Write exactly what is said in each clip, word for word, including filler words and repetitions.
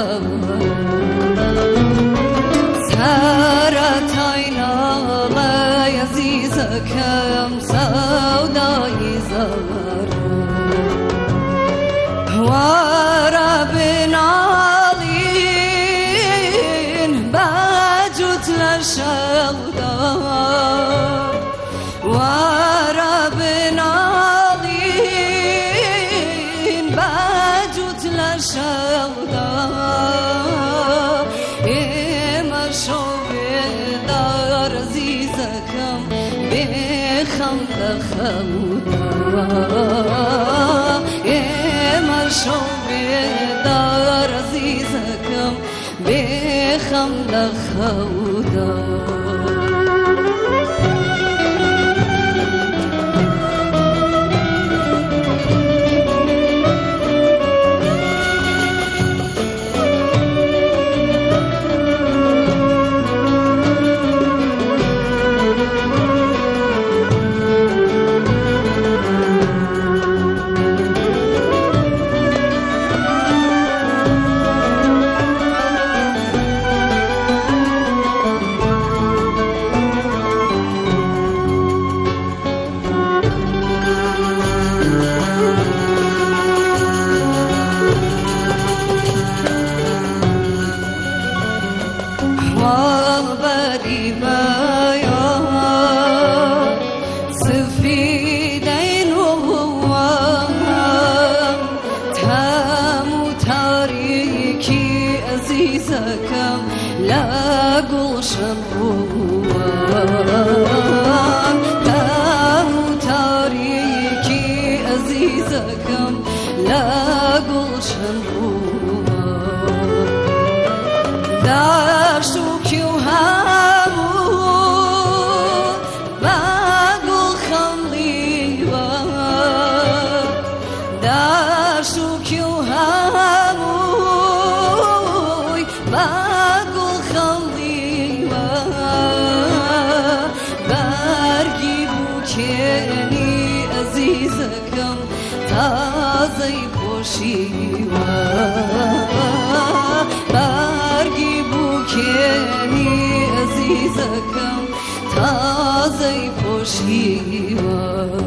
سرت عیناڵی عزیزەکەم سەودای زەڕ وەرە بناڵین بەجووت لە شەودا وەرە بناڵین بەجووت لە شەودا ئێمە شۆبێدار عزیزەکەم بێخەم لە خەودا ئێمە شۆبێدار عزیزەکەم بێخەم لە خەودا لگوشم بوام دم تاریکی عزیزکم لگوشم بوام داشتو کیو همون بگو خملی وام داشتو کیو همون بگو کنی عزیزکم تازه پوشیوا برگی بو کنی عزیزکم تازه پوشیوا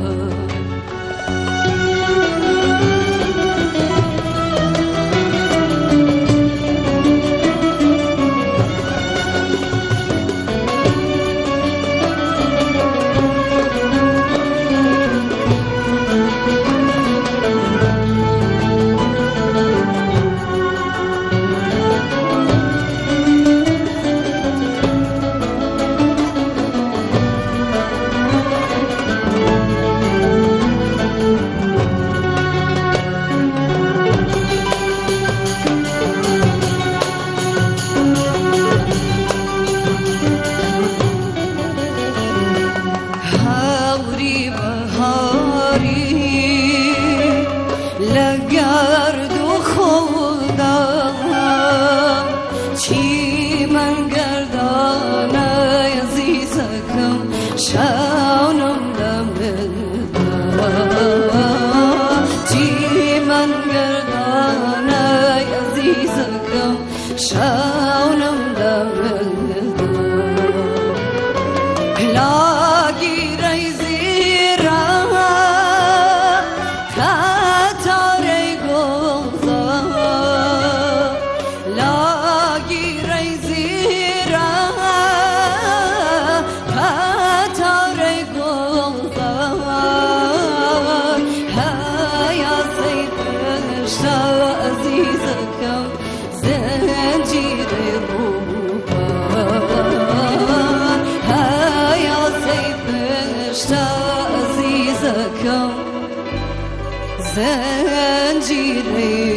لگرد و خودم چی من گردانه عزیزکم شانم لمدم چی من گردانه عزیزکم شانم لمدم لاگی ریزی عزیزکم زنجیر روبان هیا سیفشتا عزیزکم زنجیر